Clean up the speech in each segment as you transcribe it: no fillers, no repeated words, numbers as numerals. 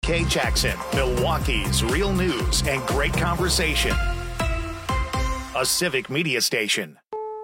WK Jackson, Milwaukee's real news and great conversation. A civic media station.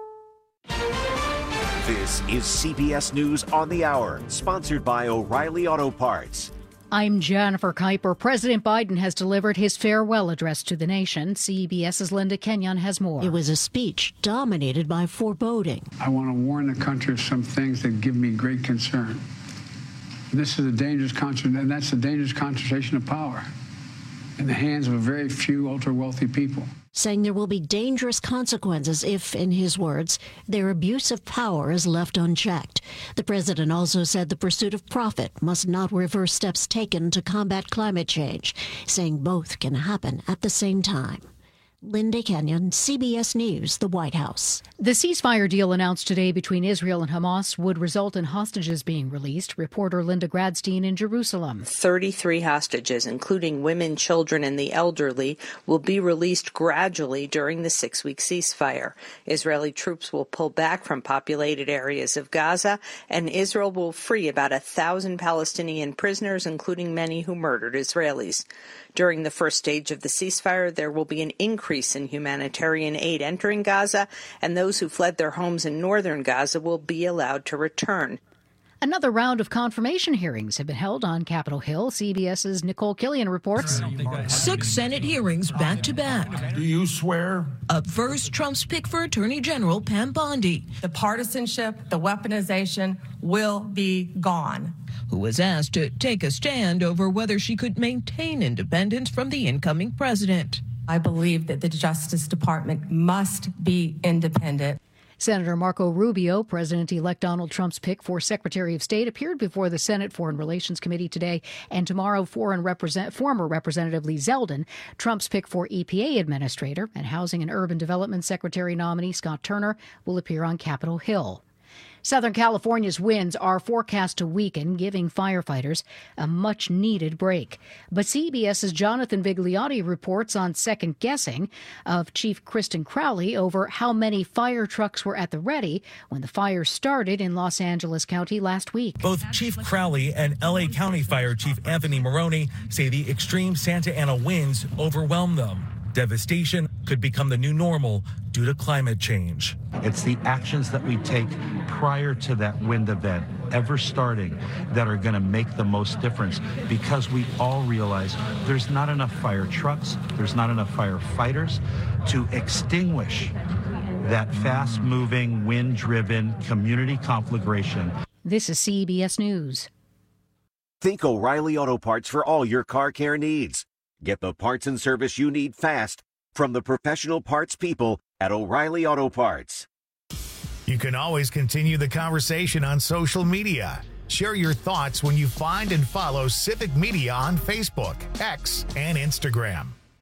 This is CBS News on the Hour, sponsored by O'Reilly Auto Parts. I'm Jennifer Kuiper. President Biden has delivered his farewell address to the nation. CBS's Linda Kenyon has more. It was a speech dominated by foreboding. I want to warn the country of some things that give me great concern. This is a dangerous concentration, and that's a dangerous concentration of power in the hands of a very few ultra-wealthy people. Saying there will be dangerous consequences if, in his words, their abuse of power is left unchecked. The president also said the pursuit of profit must not reverse steps taken to combat climate change, saying both can happen at the same time. Linda Kenyon, CBS News, the White House. The ceasefire deal announced today between Israel and Hamas would result in hostages being released. Reporter Linda Gradstein in Jerusalem. 33 hostages, including women, children, and the elderly, will be released gradually during the 6-week ceasefire. Israeli troops will pull back from populated areas of Gaza, and Israel will free about 1,000 Palestinian prisoners, including many who murdered Israelis. During the first stage of the ceasefire, there will be an increase in humanitarian aid entering Gaza, and those who fled their homes in northern Gaza will be allowed to return. Another round of confirmation hearings have been held on Capitol Hill. CBS's Nicole Killian reports. 6 Senate hearings back to back. Do you swear? Up first, Trump's pick for Attorney General Pam Bondi. The partisanship, the weaponization will be gone. Who was asked to take a stand over whether she could maintain independence from the incoming president. I believe that the Justice Department must be independent. Senator Marco Rubio, President-elect Donald Trump's pick for Secretary of State, appeared before the Senate Foreign Relations Committee today, and tomorrow former Representative Lee Zeldin, Trump's pick for EPA Administrator, and Housing and Urban Development Secretary nominee Scott Turner will appear on Capitol Hill. Southern California's winds are forecast to weaken, giving firefighters a much-needed break. But CBS's Jonathan Vigliotti reports on second-guessing of Chief Kristen Crowley over how many fire trucks were at the ready when the fire started in Los Angeles County last week. Both Chief Crowley and L.A. County Fire Chief Anthony Maroney say the extreme Santa Ana winds overwhelmed them. Devastation could become the new normal due to climate change. It's the actions that we take prior to that wind event ever starting that are going to make the most difference, because we all realize there's not enough fire trucks, there's not enough firefighters to extinguish that fast-moving, wind-driven community conflagration. This is CBS News. Think O'Reilly Auto Parts for all your car care needs. Get the parts and service you need fast from the professional parts people at O'Reilly Auto Parts. You can always continue the conversation on social media. Share your thoughts when you find and follow Civic Media on Facebook, X, and Instagram.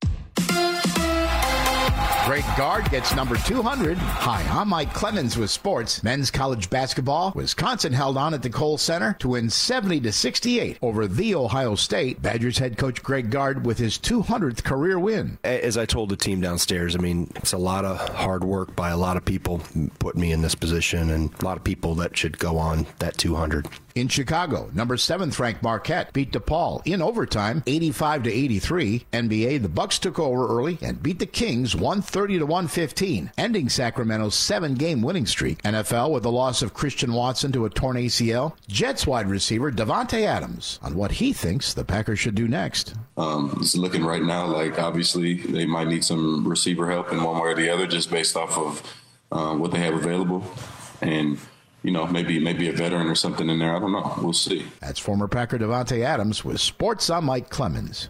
Greg Gard gets number 200. Hi, I'm Mike Clemens with sports. Men's college basketball. Wisconsin held on at the Kohl Center to win 70-68 over The Ohio State. Badgers head coach Greg Gard with his 200th career win. As I told the team downstairs, I mean, it's a lot of hard work by a lot of people put me in this position, and a lot of people that should go on that 200. In Chicago, number 7th ranked Marquette beat DePaul in overtime 85-83. NBA, the Bucks took over early and beat the Kings 130-115, ending Sacramento's 7-game winning streak. NFL with the loss of Christian Watson to a torn ACL. Jets wide receiver Davante Adams on what he thinks the Packers should do next. It's looking right now like obviously they might need some receiver help in one way or the other, just based off of what they have available. And you know, maybe a veteran or something in there. I don't know. We'll see. That's former Packer Davante Adams with Sports. I'm Mike Clemens.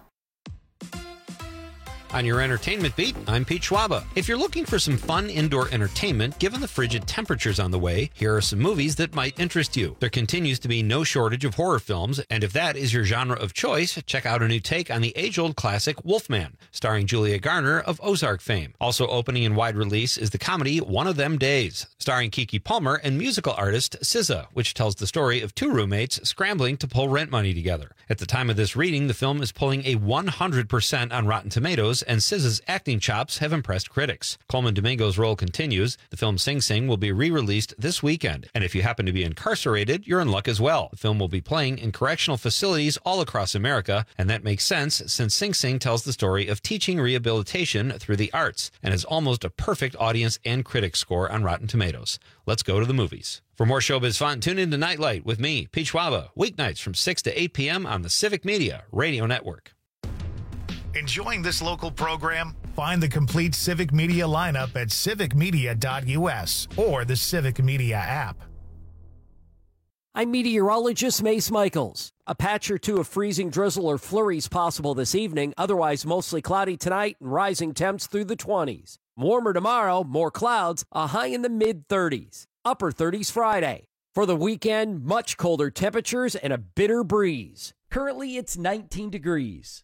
On your entertainment beat, I'm Pete Schwaba. If you're looking for some fun indoor entertainment, given the frigid temperatures on the way, here are some movies that might interest you. There continues to be no shortage of horror films, and if that is your genre of choice, check out a new take on the age-old classic Wolfman, starring Julia Garner of Ozark fame. Also opening in wide release is the comedy One of Them Days, starring Keke Palmer and musical artist SZA, which tells the story of two roommates scrambling to pull rent money together. At the time of this reading, the film is pulling a 100% on Rotten Tomatoes and SZA's acting chops have impressed critics. Coleman Domingo's role continues. The film Sing Sing will be re-released this weekend, and if you happen to be incarcerated, you're in luck as well. The film will be playing in correctional facilities all across America, and that makes sense since Sing Sing tells the story of teaching rehabilitation through the arts and is almost a perfect audience and critic score on Rotten Tomatoes. Let's go to the movies. For more showbiz fun, tune into Nightlight with me, Pete Schwaba, weeknights from 6 to 8 p.m. on the Civic Media Radio Network. Enjoying this local program? Find the complete Civic Media lineup at civicmedia.us or the Civic Media app. I'm meteorologist Mace Michaels. A patch or two of freezing drizzle or flurries possible this evening, otherwise mostly cloudy tonight and rising temps through the 20s. Warmer tomorrow, more clouds, a high in the mid-30s. Upper 30s Friday. For the weekend, much colder temperatures and a bitter breeze. Currently, it's 19 degrees.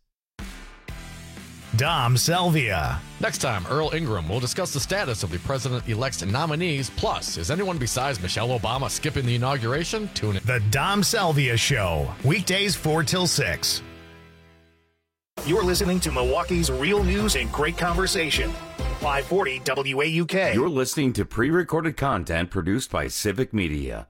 Dom Selvia. Next time, Earl Ingram will discuss the status of the president-elect's nominees. Plus, is anyone besides Michelle Obama skipping the inauguration? Tune in. The Dom Selvia Show. Weekdays 4 till 6. You're listening to Milwaukee's real news and great conversation. 540 WAUK. You're listening to pre-recorded content produced by Civic Media.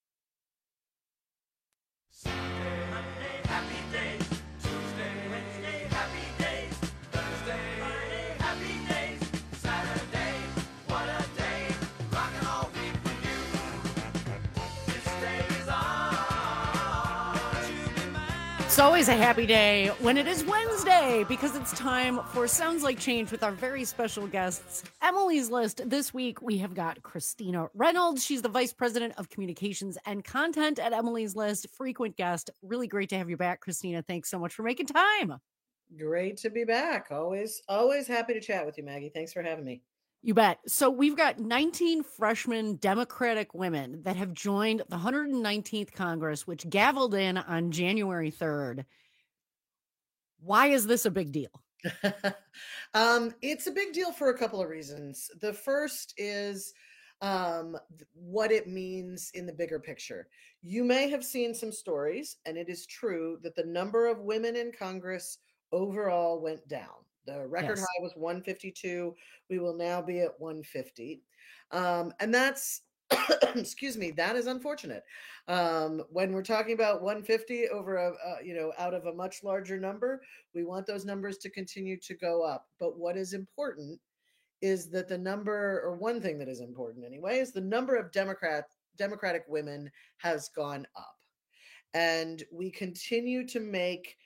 It's always a happy day when it is Wednesday because it's time for Sounds Like Change with our very special guests. Emily's List. This week we have got Christina Reynolds. She's the Vice President of Communications and Content at Emily's List. Frequent guest. Really great to have you back, Christina. Thanks so much for making time. Great to be back. Always happy to chat with you, Maggie. Thanks for having me. You bet. So we've got 19 freshman Democratic women that have joined the 119th Congress, which gavelled in on January 3rd. Why is this a big deal? It's a big deal for a couple of reasons. The first is what it means in the bigger picture. You may have seen some stories, and it is true that the number of women in Congress overall went down. The record high was 152. We will now be at 150. And that's, excuse me, that is unfortunate. When we're talking about 150 over out of a much larger number, we want those numbers to continue to go up. But what is important is that the number, or one thing that is important anyway, is the number of Democratic women has gone up. And we continue to make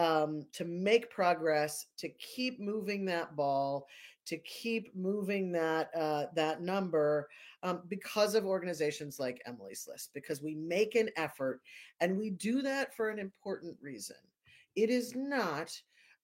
progress, to keep moving that ball, to keep moving that number because of organizations like Emily's List, because we make an effort and we do that for an important reason. It is not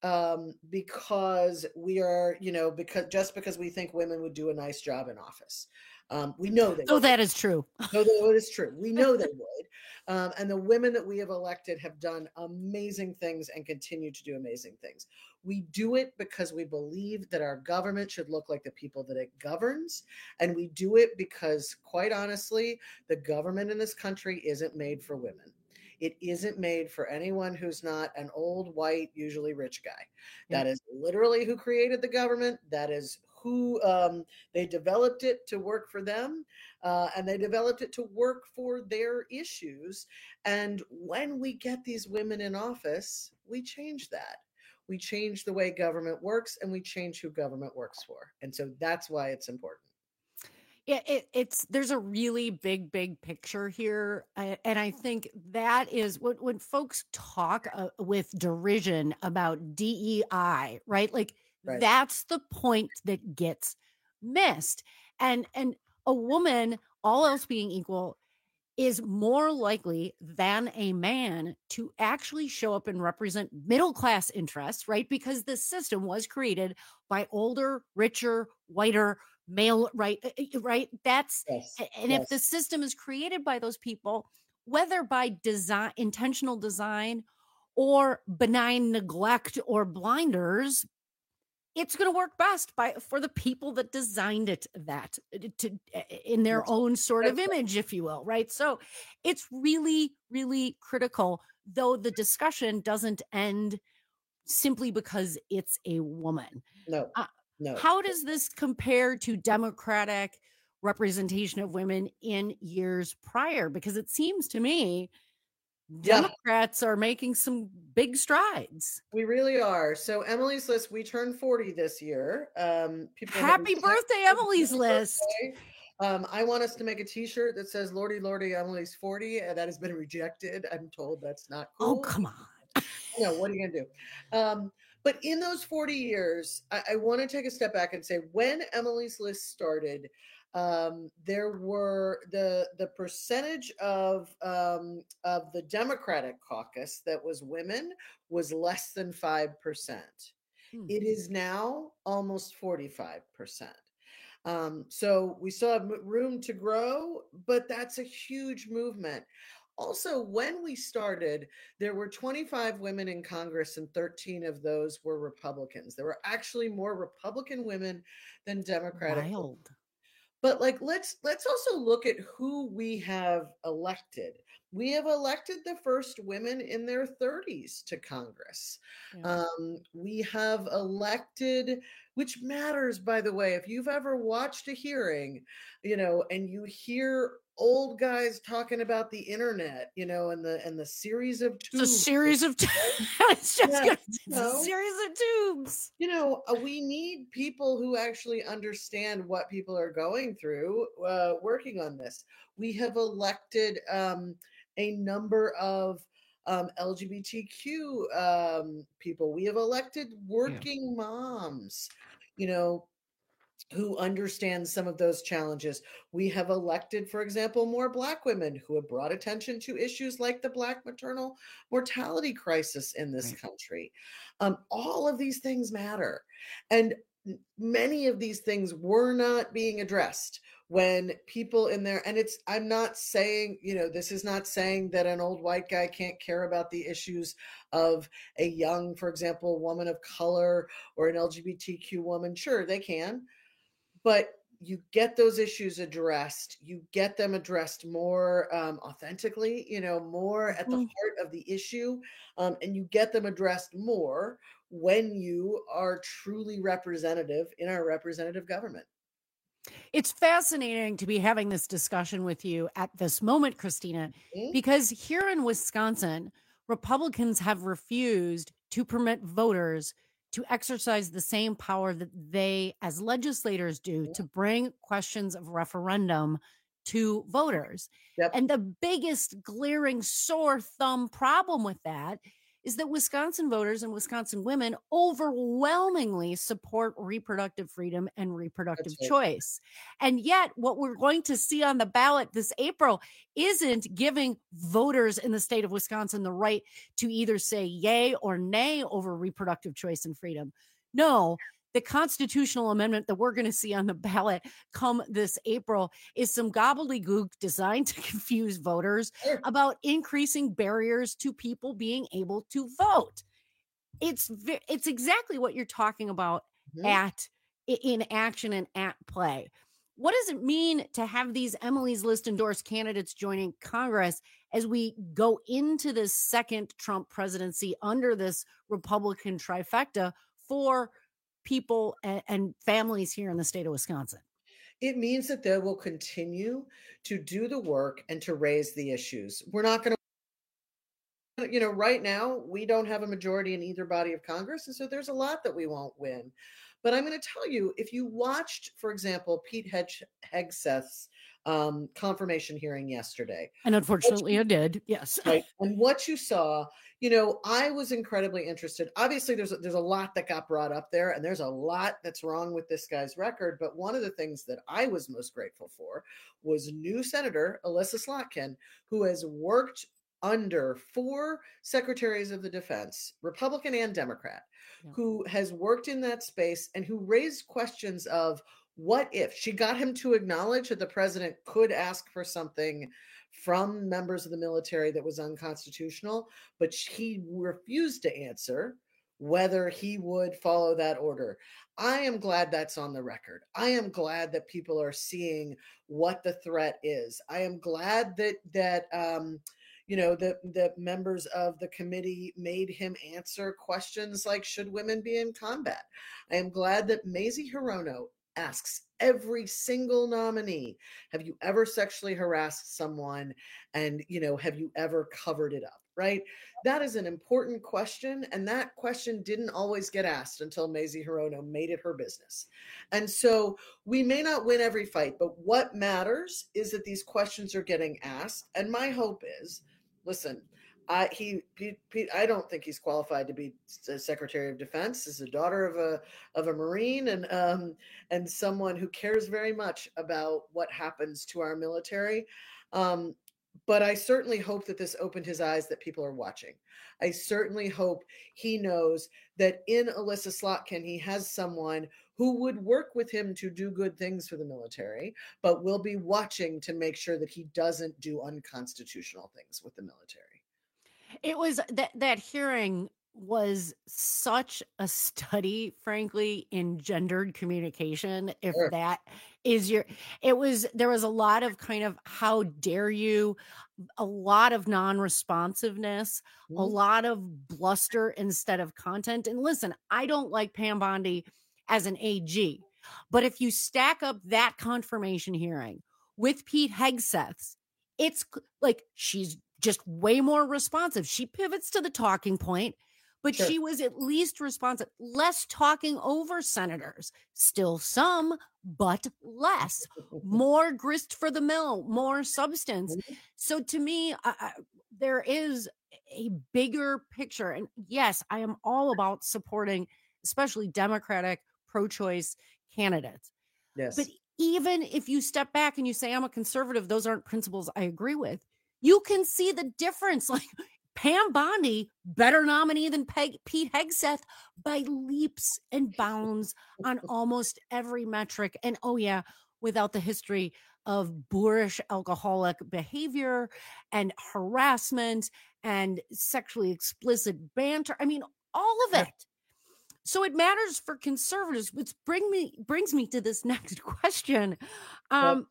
because we are, because we think women would do a nice job in office. We know they would. That is true. No, that is true. We know they would. And the women that we have elected have done amazing things and continue to do amazing things. We do it because we believe that our government should look like the people that it governs. And we do it because, quite honestly, the government in this country isn't made for women. It isn't made for anyone who's not an old, white, usually rich guy. That is literally who created the government. That is who they developed it to work for them, and they developed it to work for their issues. And when we get these women in office, we change that. We change the way government works, and we change who government works for. And so that's why it's important. Yeah, there's a really big picture here. And I think that is when folks talk with derision about DEI, right? Like, right. That's the point that gets missed. And a woman, all else being equal, is more likely than a man to actually show up and represent middle-class interests, right? Because the system was created by older, richer, whiter, male, right? That's, yes, and yes. If the system is created by those people, whether by design, intentional design, or benign neglect or blinders, it's going to work best for the people that designed it in their own sort of image, if you will, right? So it's really, really critical, though the discussion doesn't end simply because it's a woman. No, no. How does this compare to Democratic representation of women in years prior? Because it seems to me Democrats are making some big strides. We really are. So Emily's List, we turned 40 this year. Happy birthday, Emily's List. I want us to make a t-shirt that says Lordy, Lordy, Emily's 40. And that has been rejected. I'm told that's not cool. Oh, come on. No, what are you going to do? But in those 40 years, I want to take a step back and say when Emily's List started, there were the percentage of the Democratic caucus that was women was less than 5%. It is now almost 45%. So we still have room to grow, but that's a huge movement. Also, when we started, there were 25 women in Congress and 13 of those were Republicans. There were actually more Republican women than Democratic. Wild. But let's also look at who we have elected. We have elected the first women in their 30s to Congress. Yeah. We have elected, which matters, by the way, if you've ever watched a hearing, and you hear old guys talking about the internet, and the series of tubes. It's a series of it's a series of tubes. We need people who actually understand what people are going through working on this. We have elected a number of LGBTQ people. We have elected working moms, who understand some of those challenges. We have elected, for example, more Black women who have brought attention to issues like the Black maternal mortality crisis in this country. All of these things matter. And many of these things were not being addressed when people in there, and I'm not saying, this is not saying that an old white guy can't care about the issues of a young, for example, woman of color or an LGBTQ woman. Sure, they can. But you get those issues addressed. You get them addressed more authentically, more at the heart of the issue. And you get them addressed more when you are truly representative in our representative government. It's fascinating to be having this discussion with you at this moment, Christina, because here in Wisconsin, Republicans have refused to permit voters to exercise the same power that they as legislators do to bring questions of referendum to voters. Yep. And the biggest glaring sore thumb problem with that is that Wisconsin voters and Wisconsin women overwhelmingly support reproductive freedom and reproductive choice. And yet what we're going to see on the ballot this April isn't giving voters in the state of Wisconsin the right to either say yay or nay over reproductive choice and freedom. No, the constitutional amendment that we're going to see on the ballot come this April is some gobbledygook designed to confuse voters about increasing barriers to people being able to vote. It's exactly what you're talking about in action and at play. What does it mean to have these Emily's List endorsed candidates joining Congress as we go into this second Trump presidency under this Republican trifecta for people and families here in the state of Wisconsin? It means that they will continue to do the work and to raise the issues. We're not going to, right now, we don't have a majority in either body of Congress. And so there's a lot that we won't win. But I'm going to tell you, if you watched, for example, Pete Hegseth's confirmation hearing yesterday. And unfortunately I did. Yes. Right. And what you saw, I was incredibly interested. Obviously there's a lot that got brought up there and there's a lot that's wrong with this guy's record. But one of the things that I was most grateful for was new Senator Elissa Slotkin, who has worked under 4 secretaries of the defense, Republican and Democrat, who has worked in that space and who raised questions of what if. She got him to acknowledge that the president could ask for something from members of the military that was unconstitutional, but he refused to answer whether he would follow that order. I am glad that's on the record. I am glad that people are seeing what the threat is. I am glad that the members of the committee made him answer questions like, should women be in combat? I am glad that Mazie Hirono asks every single nominee, have you ever sexually harassed someone? And, have you ever covered it up? Right? That is an important question. And that question didn't always get asked until Mazie Hirono made it her business. And so we may not win every fight, but what matters is that these questions are getting asked. And my hope is, listen, I don't think he's qualified to be Secretary of Defense. He's the daughter of a Marine and someone who cares very much about what happens to our military. But I certainly hope that this opened his eyes that people are watching. I certainly hope he knows that in Alyssa Slotkin, he has someone who would work with him to do good things for the military, but will be watching to make sure that he doesn't do unconstitutional things with the military. It was that hearing was such a study, frankly, in gendered communication. If Sure. that is there was a lot of kind of, how dare you, a lot of non-responsiveness, a lot of bluster instead of content. And listen, I don't like Pam Bondi as an AG, but if you stack up that confirmation hearing with Pete Hegseth's, it's like she's just way more responsive. She pivots to the talking point, but Sure. she was at least responsive, less talking over senators, still some, but less, more grist for the mill, more substance. So to me, there is a bigger picture. And yes, I am all about supporting, especially Democratic pro-choice candidates. Yes. But even if you step back and you say, I'm a conservative, those aren't principles I agree with, you can see the difference. Like Pam Bondi, better nominee than Pete Hegseth by leaps and bounds on almost every metric. And oh yeah, without the history of boorish alcoholic behavior and harassment and sexually explicit banter. I mean, all of it. So it matters for conservatives, which brings me to this next question. How's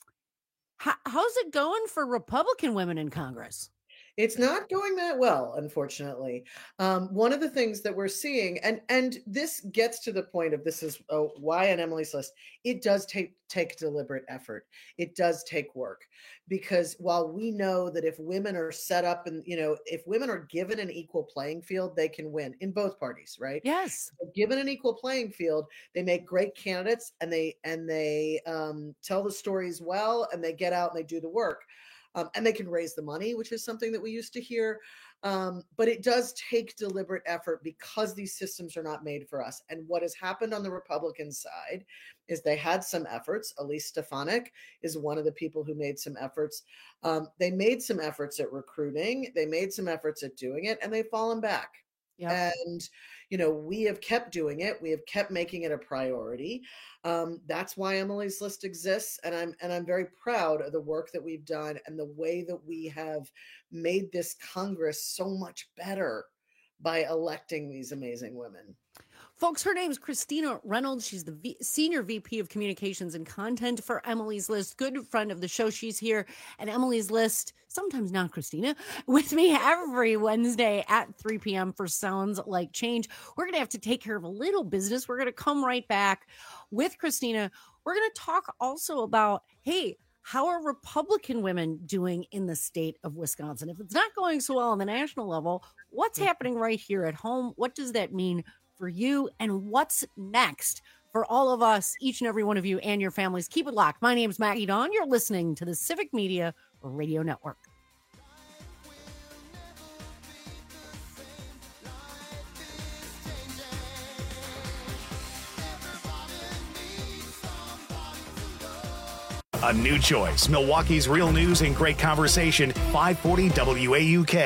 it going for Republican women in Congress? It's not going that well, unfortunately. One of the things that we're seeing, and this gets to the point of this is why on Emily's List, it does take deliberate effort. It does take work, because while we know that if women are set up and, if women are given an equal playing field, they can win in both parties, right? Yes. Given an equal playing field, they make great candidates and they tell the stories well, and they get out and they do the work. And they can raise the money, which is something that we used to hear. But it does take deliberate effort because these systems are not made for us. And what has happened on the Republican side is they had some efforts. Elise Stefanik is one of the people who made some efforts. They made some efforts at recruiting. They made some efforts at doing it, and they've fallen back. Yep. And, we have kept doing it. We have kept making it a priority. That's why Emily's List exists. And I'm very proud of the work that we've done and the way that we have made this Congress so much better by electing these amazing women. Folks, her name is Christina Reynolds. She's the Senior VP of Communications and Content for Emily's List. Good friend of the show. She's here at Emily's List, sometimes not Christina, with me every Wednesday at 3 p.m. for Sounds Like Change. We're going to have to take care of a little business. We're going to come right back with Christina. We're going to talk also about, hey, how are Republican women doing in the state of Wisconsin? If it's not going so well on the national level, what's happening right here at home? What does that mean for you, and what's next for all of us, each and every one of you and your families? Keep it locked. My name is Maggie Dawn. You're listening to the Civic Media Radio Network. A new choice. Milwaukee's real news and great conversation. 540 WAUK.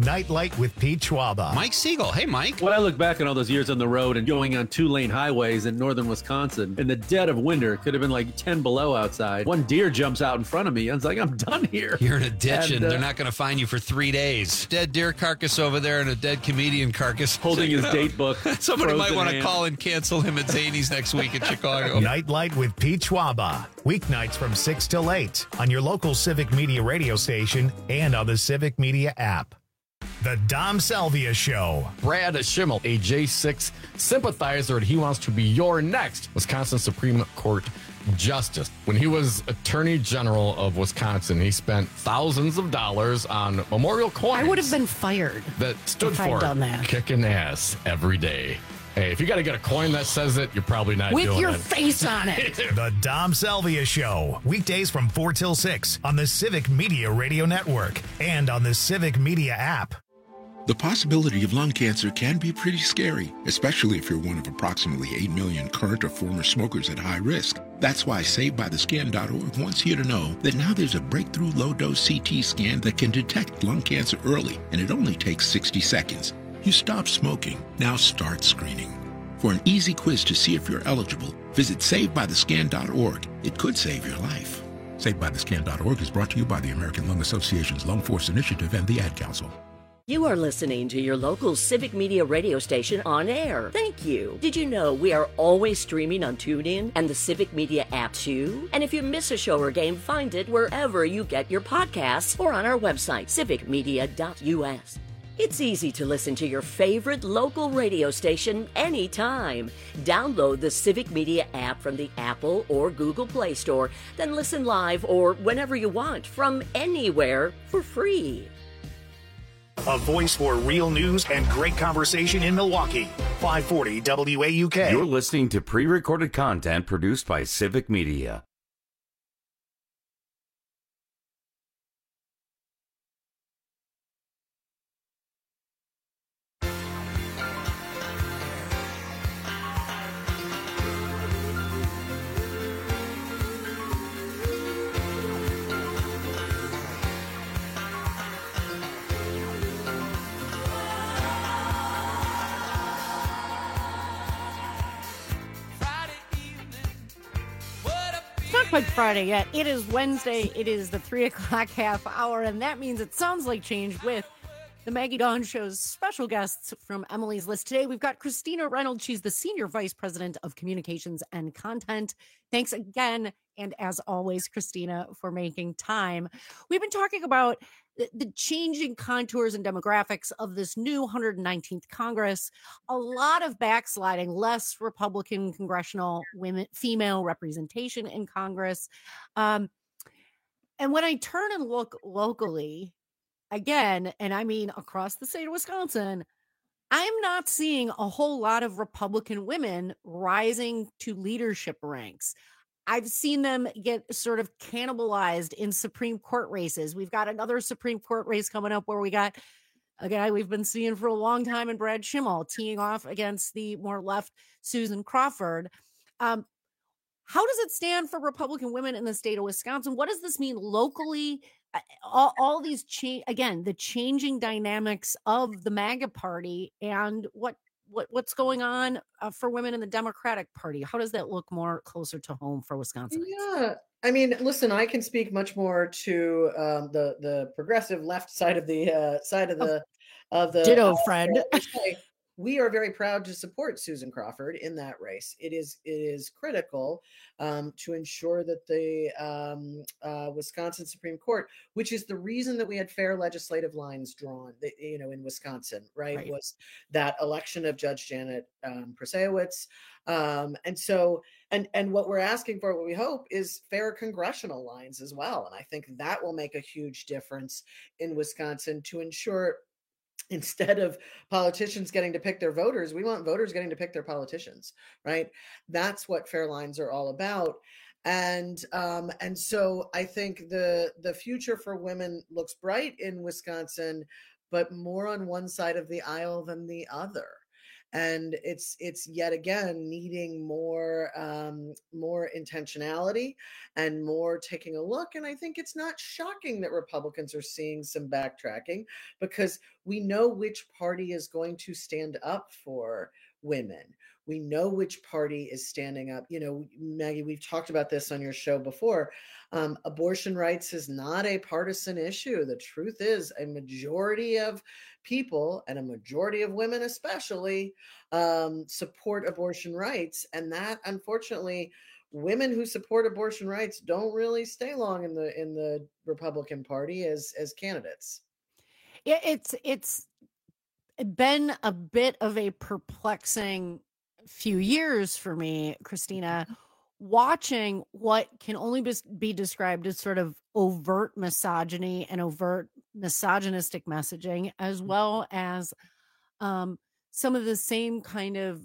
Nightlight with Pete Schwaba. Mike Siegel. Hey, Mike. When I look back on all those years on the road and going on 2-lane highways in northern Wisconsin, in the dead of winter, it could have been like 10 below outside. One deer jumps out in front of me. I was like, I'm done here. You're in a ditch and they're not going to find you for 3 days. Dead deer carcass over there and a dead comedian carcass. Holding his date book. Somebody might want to call and cancel him at Zany's next week in Chicago. Nightlight with Pete Schwaba. Weeknights from 6 till 8 on your local Civic Media radio station and on the Civic Media app. The Dom Salvia Show. Brad Schimmel, a J6 sympathizer, and he wants to be your next Wisconsin Supreme Court Justice. When he was Attorney General of Wisconsin, he spent thousands of dollars on memorial coins. I would have been fired that stood if I'd for done that. Kicking ass every day. Hey, if you got to get a coin that says it, you're probably not with doing your it. face on it. The Dom Salvia Show. Weekdays from 4 till 6 on the Civic Media Radio Network and on the Civic Media app. The possibility of lung cancer can be pretty scary, especially if you're one of approximately 8 million current or former smokers at high risk. That's why SaveByTheScan.org wants you to know that now there's a breakthrough low-dose CT scan that can detect lung cancer early, and it only takes 60 seconds. You stop smoking, now start screening. For an easy quiz to see if you're eligible, visit SaveByTheScan.org. It could save your life. SaveByTheScan.org is brought to you by the American Lung Association's Lung Force Initiative and the Ad Council. You are listening to your local Civic Media radio station on air. Thank you. Did you know we are always streaming on TuneIn and the Civic Media app too? And if you miss a show or game, find it wherever you get your podcasts or on our website, civicmedia.us. It's easy to listen to your favorite local radio station anytime. Download the Civic Media app from the Apple or Google Play Store, then listen live or whenever you want from anywhere for free. A voice for real news and great conversation in Milwaukee. 540 WAUK. You're listening to pre-recorded content produced by Civic Media. Quite Friday yet. It is Wednesday. It is the 3 o'clock half hour, and that means it sounds like change with the Maggie Dawn Show's special guests from Emily's List. Today, we've got Christina Reynolds. She's the Senior Vice President of Communications and Content. Thanks again, and as always, Christina, for making time. We've been talking about the changing contours and demographics of this new 119th Congress, a lot of backsliding, less Republican congressional female representation in Congress. And when I turn and look locally, again, and I mean across the state of Wisconsin, I'm not seeing a whole lot of Republican women rising to leadership ranks. I've seen them get sort of cannibalized in Supreme Court races. We've got another Supreme Court race coming up where we got a guy we've been seeing for a long time in Brad Schimmel teeing off against the more left Susan Crawford. How does it stand for Republican women in the state of Wisconsin? What does this mean locally? All these the changing dynamics of the MAGA party and what's going on for women in the Democratic Party? How does that look more closer to home for Wisconsin? Yeah, I mean, listen, I can speak much more to the progressive left side of the ditto friend. We are very proud to support Susan Crawford in that race. It is critical to ensure that the Wisconsin Supreme Court, which is the reason that we had fair legislative lines drawn, in Wisconsin, right, was that election of Judge Janet Prasewicz. And what we're asking for, what we hope, is fair congressional lines as well. And I think that will make a huge difference in Wisconsin to ensure, instead of politicians getting to pick their voters, we want voters getting to pick their politicians, right? That's what fair lines are all about. And so I think the future for women looks bright in Wisconsin, but more on one side of the aisle than the other. And it's yet again needing more intentionality and more taking a look. And I think it's not shocking that Republicans are seeing some backtracking, because we know which party is going to stand up for women. We know which party is standing up. Maggie, we've talked about this on your show before. Abortion rights is not a partisan issue. The truth is, a majority of people, and a majority of women especially, support abortion rights. And that, unfortunately, women who support abortion rights don't really stay long in the Republican Party as candidates. It's been a bit of a perplexing few years for me, Christina, watching what can only be described as sort of overt misogyny and overt misogynistic messaging, as well as some of the same kind of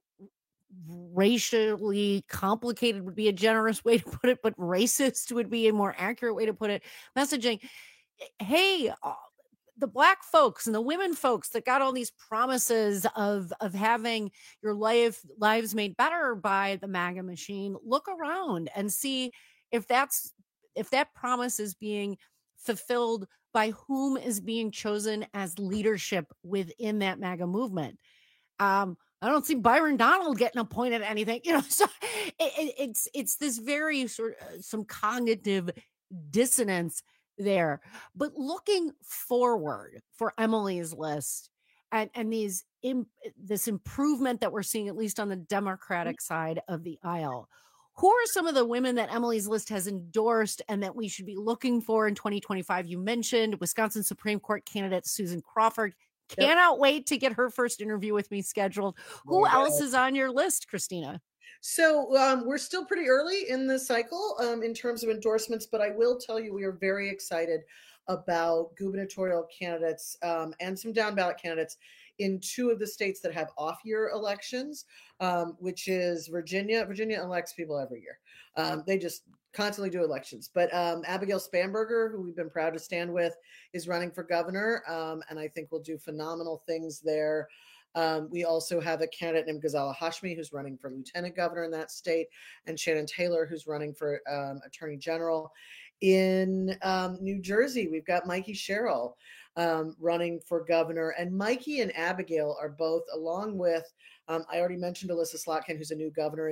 racially complicated would be a generous way to put it, but racist would be a more accurate way to put it, messaging. Hey, the Black folks and the women folks that got all these promises of having your lives made better by the MAGA machine, look around and see if that promise is being fulfilled by whom is being chosen as leadership within that MAGA movement. I don't see Byron Donald getting appointed anything, so it's this very sort of some cognitive dissonance there. But looking forward for Emily's List and this improvement that we're seeing, at least on the Democratic side of the aisle, who are some of the women that Emily's List has endorsed and that we should be looking for in 2025? You mentioned Wisconsin Supreme Court candidate Susan Crawford. Cannot wait to get her first interview with me scheduled. Who else is on your list, Christina? So we're still pretty early in the cycle in terms of endorsements, but I will tell you we are very excited about gubernatorial candidates and some down ballot candidates in two of the states that have off-year elections, which is Virginia. Virginia elects people every year. They just constantly do elections. But Abigail Spanberger, who we've been proud to stand with, is running for governor, and I think will do phenomenal things there. We also have a candidate named Ghazala Hashmi, who's running for lieutenant governor in that state, and Shannon Taylor, who's running for attorney general. In New Jersey, we've got Mikey Sherrill running for governor. And Mikey and Abigail are both, along with, I already mentioned Alyssa Slotkin, who's a new governor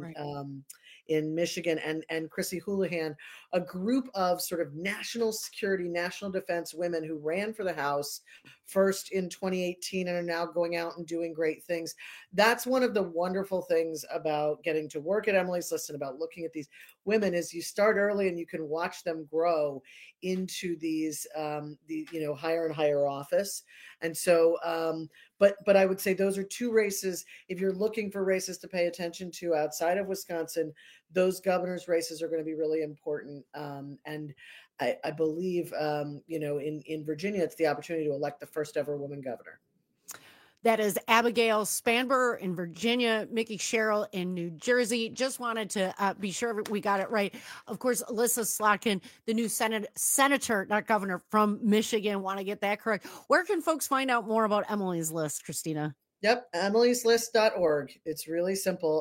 in Michigan, and Chrissy Houlihan, a group of sort of national security, national defense women who ran for the House first in 2018 and are now going out and doing great things. That's one of the wonderful things about getting to work at Emily's List and about looking at these women is you start early and you can watch them grow into these, higher and higher office. And so, but I would say those are two races. If you're looking for races to pay attention to outside of Wisconsin, those governor's races are going to be really important. And I believe, in Virginia, it's the opportunity to elect the first ever woman governor. That is Abigail Spanberger in Virginia, Mickey Sherrill in New Jersey. Just wanted to be sure we got it right. Of course, Alyssa Slotkin, the new senator, not governor, from Michigan. Want to get that correct. Where can folks find out more about Emily's List, Christina? Yep, emilyslist.org. It's really simple.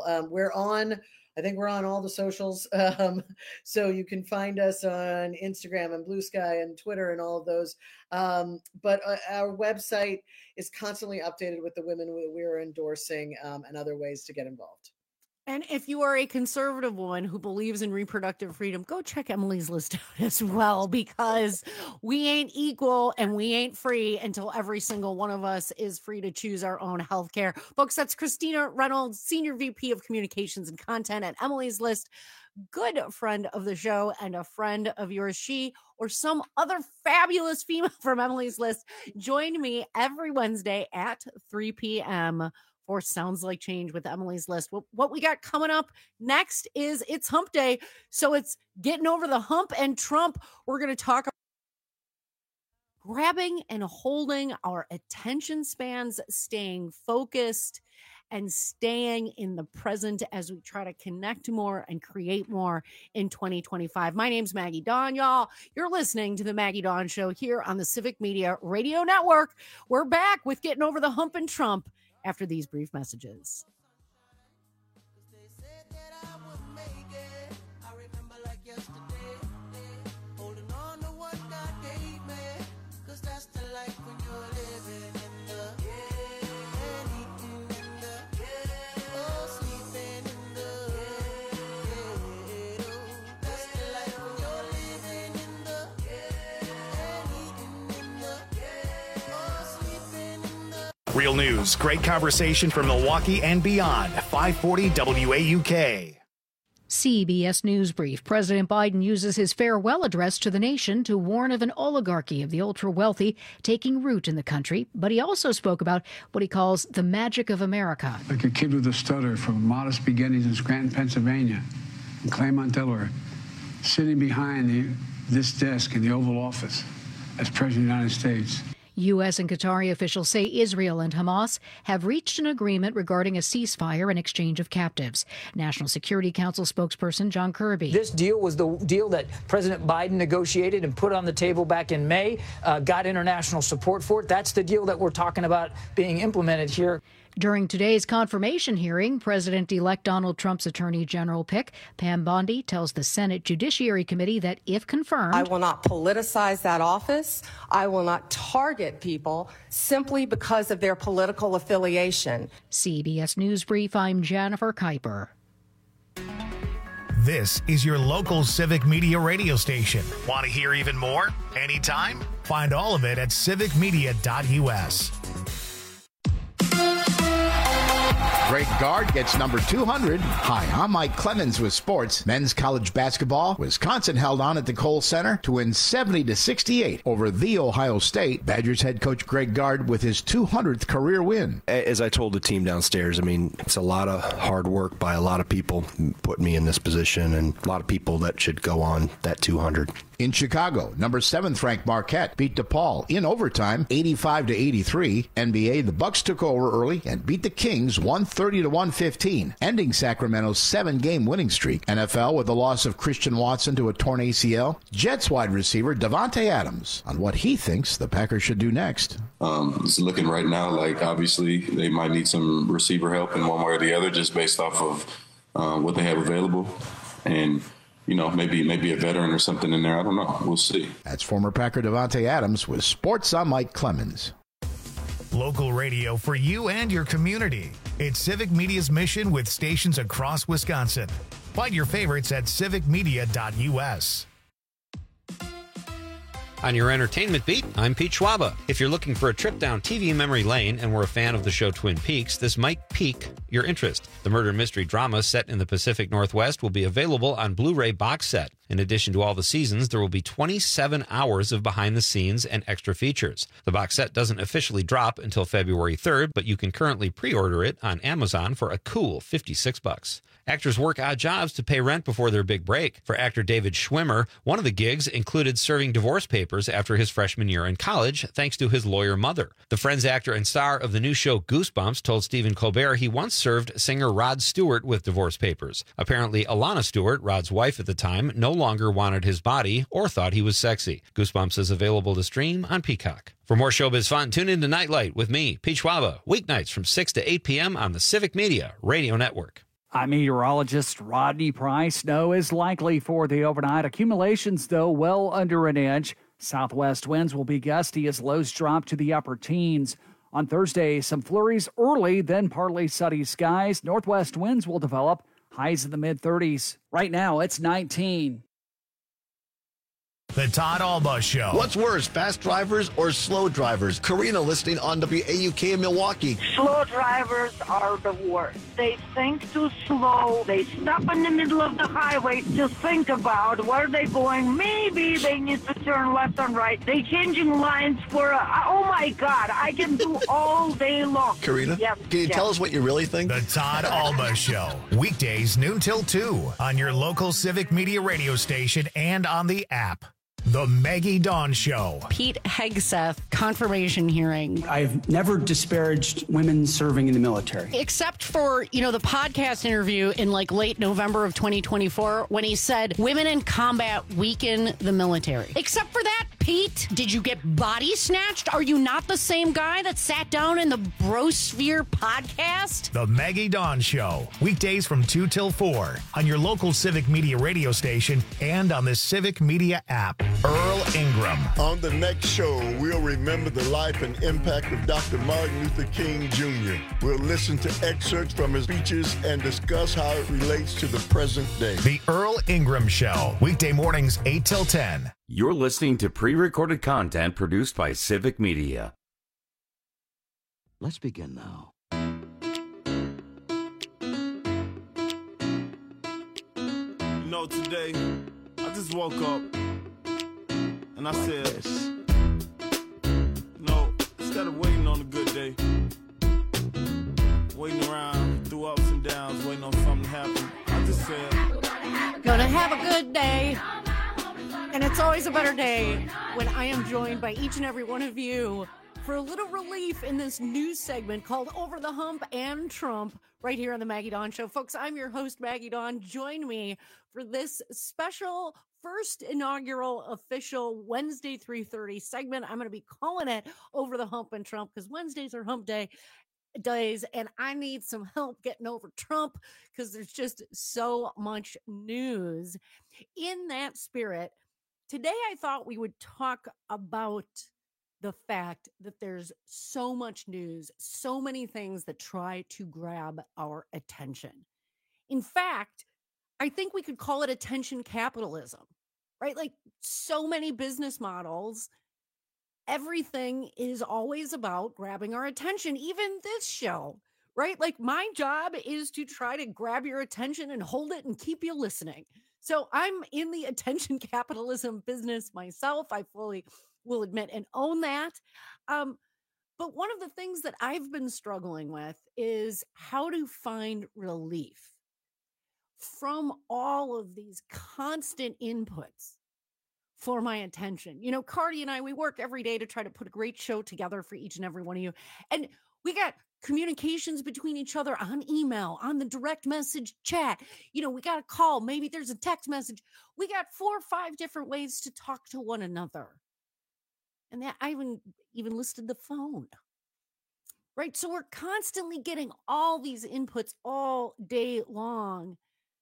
I think we're on all the socials. So you can find us on Instagram and Blue Sky and Twitter and all of those. But our website is constantly updated with the women we're endorsing and other ways to get involved. And if you are a conservative woman who believes in reproductive freedom, go check Emily's List out as well, because we ain't equal and we ain't free until every single one of us is free to choose our own health care. Folks, that's Christina Reynolds, Senior VP of Communications and Content at Emily's List. Good friend of the show and a friend of yours. She or some other fabulous female from Emily's List join me every Wednesday at 3 p.m. for Sounds Like Change with Emily's List. What we got coming up next is it's hump day. So it's getting over the hump and Trump. We're going to talk about grabbing and holding our attention spans, staying focused and staying in the present as we try to connect more and create more in 2025. My name's Maggie Dawn, y'all. You're listening to the Maggie Dawn Show here on the Civic Media Radio Network. We're back with Getting Over the Hump and Trump after these brief messages. Real news, great conversation from Milwaukee and beyond. 540 WAUK. CBS News Brief. President Biden uses his farewell address to the nation to warn of an oligarchy of the ultra-wealthy taking root in the country. But he also spoke about what he calls the magic of America. Like a kid with a stutter from modest beginnings in Scranton, Pennsylvania, and Claremont, Delaware, sitting behind this desk in the Oval Office as President of the United States. U.S. and Qatari officials say Israel and Hamas have reached an agreement regarding a ceasefire and exchange of captives. National Security Council spokesperson John Kirby. This deal was the deal that President Biden negotiated and put on the table back in May, got international support for it. That's the deal that we're talking about being implemented here. During today's confirmation hearing, President-elect Donald Trump's Attorney General pick, Pam Bondi, tells the Senate Judiciary Committee that if confirmed, I will not politicize that office. I will not target people simply because of their political affiliation. CBS News Brief, I'm Jennifer Kuiper. This is your local Civic Media radio station. Want to hear even more? Anytime? Find all of it at civicmedia.us. Greg Gard gets number 200. Hi, I'm Mike Clemens with sports. Men's college basketball. Wisconsin held on at the Kohl Center to win 70-68 over The Ohio State. Badgers head coach Greg Gard with his 200th career win. As I told the team downstairs, I mean, it's a lot of hard work by a lot of people put me in this position, and a lot of people that should go on that 200. In Chicago, number 7th ranked Marquette beat DePaul in overtime 85-83. NBA, the Bucks took over early and beat the Kings 130-115, ending Sacramento's 7-game winning streak. NFL with the loss of Christian Watson to a torn ACL. Jets wide receiver Davante Adams on what he thinks the Packers should do next. It's looking right now like obviously they might need some receiver help in one way or the other, just based off of what they have available. And you know, maybe a veteran or something in there. I don't know. We'll see. That's former Packer Davante Adams with Sports. I'm Mike Clemens. Local radio for you and your community. It's Civic Media's mission with stations across Wisconsin. Find your favorites at civicmedia.us. On your entertainment beat, I'm Pete Schwaba. If you're looking for a trip down TV memory lane and were a fan of the show Twin Peaks, this might pique your interest. The murder mystery drama set in the Pacific Northwest will be available on Blu-ray box set. In addition to all the seasons, there will be 27 hours of behind-the-scenes and extra features. The box set doesn't officially drop until February 3rd, but you can currently pre-order it on Amazon for a cool $56. Actors work odd jobs to pay rent before their big break. For actor David Schwimmer, one of the gigs included serving divorce papers after his freshman year in college, thanks to his lawyer mother. The Friends actor and star of the new show Goosebumps told Stephen Colbert he once served singer Rod Stewart with divorce papers. Apparently, Alana Stewart, Rod's wife at the time, no longer wanted his body or thought he was sexy. Goosebumps is available to stream on Peacock. For more showbiz fun, tune into Nightlight with me, Pete Schwaba, weeknights from 6 to 8 p.m. on the Civic Media Radio Network. I'm meteorologist Rodney Price. Snow is likely for the overnight. Accumulations, though, well under an inch. Southwest winds will be gusty as lows drop to the upper teens. On Thursday, some flurries early, then partly sunny skies. Northwest winds will develop. Highs in the mid-30s. Right now, it's 19. The Todd Alba Show. What's worse, fast drivers or slow drivers? Karina listening on WAUK in Milwaukee. Slow drivers are the worst. They think too slow. They stop in the middle of the highway to think about where they're going. Maybe they need to turn left and right. They changing lines for oh my God, I can do all day long. Karina, can you tell us what you really think? The Todd Alba Show. Weekdays noon till 2 on your local Civic Media radio station and on the app. The Maggie Dawn Show. Pete Hegseth, confirmation hearing. I've never disparaged women serving in the military. Except for, the podcast interview in late November of 2024 when he said women in combat weaken the military. Except for that, Pete? Did you get body snatched? Are you not the same guy that sat down in the Brosphere podcast? The Maggie Dawn Show, weekdays from 2 till 4 on your local Civic Media radio station and on the Civic Media app. Earl Ingram. On the next show, we'll remember the life and impact of Dr. Martin Luther King Jr. We'll listen to excerpts from his speeches and discuss how it relates to the present day. The Earl Ingram Show, weekday mornings 8 till 10. You're listening to pre-recorded content produced by Civic Media. Let's begin now. You know, today, I just woke up and I said, no, instead of waiting on a good day, waiting around through ups and downs, waiting on something to happen, I just said, Gonna have a good day. And it's always a better day when I am joined by each and every one of you for a little relief in this news segment called Over the Hump and Trump right here on the Maggie Dawn Show. Folks, I'm your host, Maggie Dawn. Join me for this special first inaugural official Wednesday 3:30 segment. I'm going to be calling it Over the Hump and Trump because Wednesdays are hump days, and I need some help getting over Trump because there's just so much news. In that spirit, today I thought we would talk about the fact that there's so much news, so many things that try to grab our attention. In fact, I think we could call it attention capitalism, right? Like so many business models, everything is always about grabbing our attention, even this show, right? Like my job is to try to grab your attention and hold it and keep you listening. So I'm in the attention capitalism business myself. I fully will admit and own that. But one of the things that I've been struggling with is how to find relief from all of these constant inputs for my attention. You know, Cardi and I, we work every day to try to put a great show together for each and every one of you. And we got communications between each other on email, on the direct message chat. You know, we got a call. Maybe there's a text message. We got 4 or 5 different ways to talk to one another. And that I even listed the phone. Right? So we're constantly getting all these inputs all day long.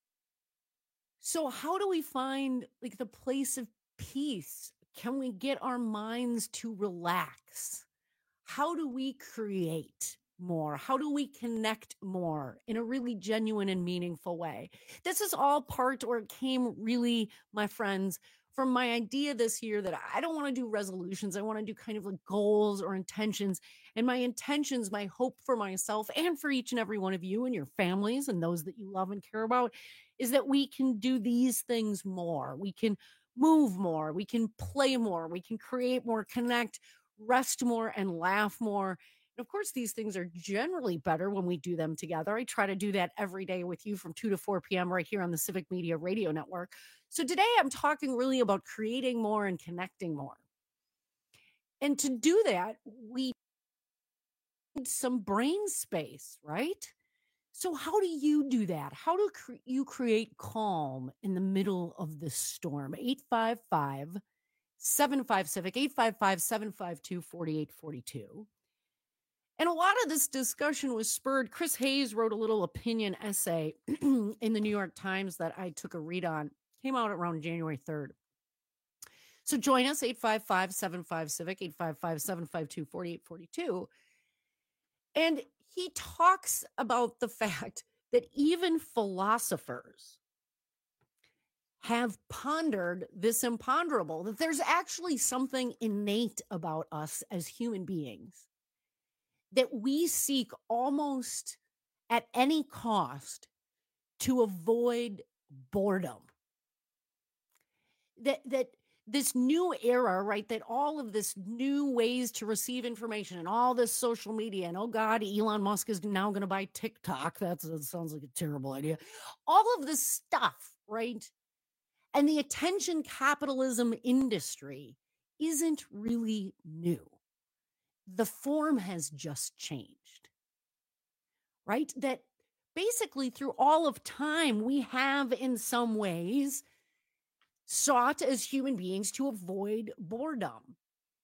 So how do we find like the place of peace? Can we get our minds to relax? How do we create more? How do we connect more in a really genuine and meaningful way? This is all part, or it came really, my friends, from my idea this year that I don't want to do resolutions. I want to do kind of like goals or intentions. And my intentions, my hope for myself and for each and every one of you and your families and those that you love and care about is that we can do these things more. We can move more. We can play more. We can create more, connect, rest more, and laugh more. And of course, these things are generally better when we do them together. I try to do that every day with you from 2 to 4 p.m. right here on the Civic Media Radio Network. So today I'm talking really about creating more and connecting more. And to do that, we need some brain space, right? So how do you do that? How do you create calm in the middle of this storm? 855-75-CIVIC, 855-752-4842. And a lot of this discussion was spurred. Chris Hayes wrote a little opinion essay in the New York Times that I took a read on. Came out around January 3rd. So join us, 855-75-CIVIC, 855-752-4842. And he talks about the fact that even philosophers have pondered this imponderable, that there's actually something innate about us as human beings, that we seek almost at any cost to avoid boredom. That this new era, right, that all of this new ways to receive information and all this social media, and oh God, Elon Musk is now going to buy TikTok. That sounds like a terrible idea. All of this stuff, right? And the attention capitalism industry isn't really new. The form has just changed, right? That basically through all of time, we have in some ways sought as human beings to avoid boredom.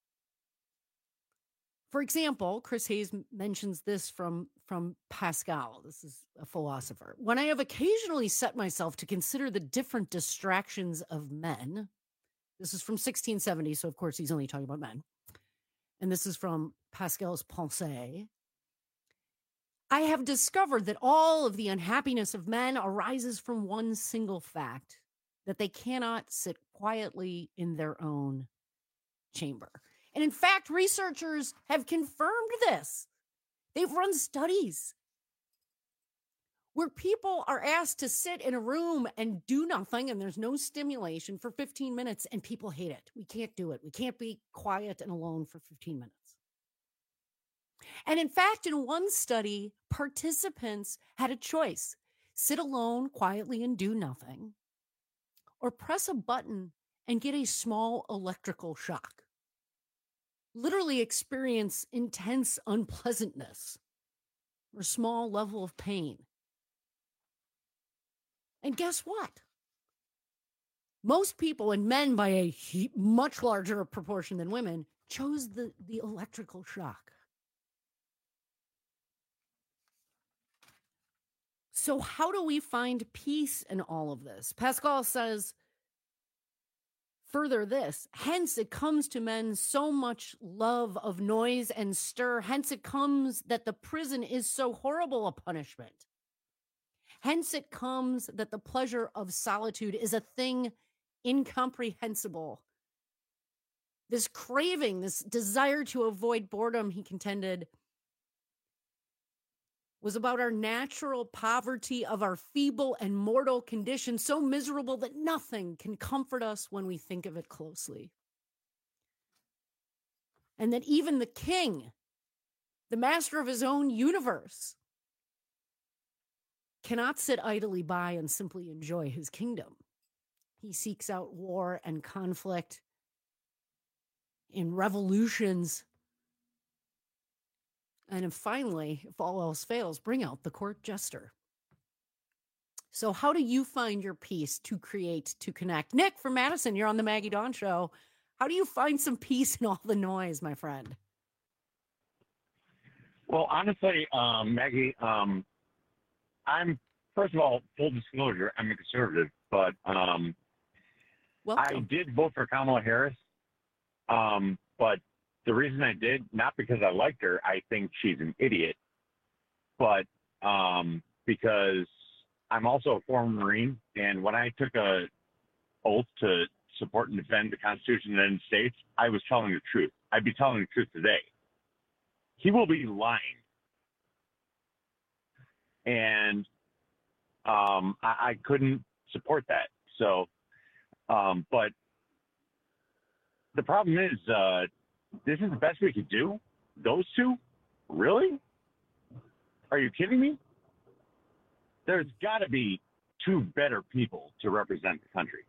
For example, Chris Hayes mentions this from Pascal. This is a philosopher. When I have occasionally set myself to consider the different distractions of men, this is from 1670, so of course he's only talking about men. And this is from Pascal's Pensée. I have discovered that all of the unhappiness of men arises from one single fact, that they cannot sit quietly in their own chamber. And in fact, researchers have confirmed this. They've run studies where people are asked to sit in a room and do nothing, and there's no stimulation for 15 minutes, and people hate it. We can't do it. We can't be quiet and alone for 15 minutes. And in fact, in one study, participants had a choice: sit alone quietly and do nothing, or press a button and get a small electrical shock. Literally experience intense unpleasantness or small level of pain. And guess what? Most people, and men by a much larger proportion than women, chose the electrical shock. So how do we find peace in all of this? Pascal says, further this, hence it comes to men so much love of noise and stir. Hence it comes that the prison is so horrible a punishment. Hence it comes that the pleasure of solitude is a thing incomprehensible. This craving, this desire to avoid boredom, he contended, was about our natural poverty of our feeble and mortal condition, so miserable that nothing can comfort us when we think of it closely. And that even the king, the master of his own universe, cannot sit idly by and simply enjoy his kingdom. He seeks out war and conflict in revolutions. And finally, if all else fails, bring out the court jester. So how do you find your peace to create, to connect? Nick from Madison, you're on the Maggie Dawn Show. How do you find some peace in all the noise, my friend? Well, honestly, Maggie, I'm, first of all, full disclosure, I'm a conservative, but I did vote for Kamala Harris, but the reason I did, not because I liked her, I think she's an idiot, but because I'm also a former Marine, and when I took a oath to support and defend the Constitution of the United States, I was telling the truth. I'd be telling the truth today. He will be lying. And I couldn't support that. So, but the problem is, this is the best we could do? Those two? Really? Are you kidding me? There's got to be two better people to represent the country.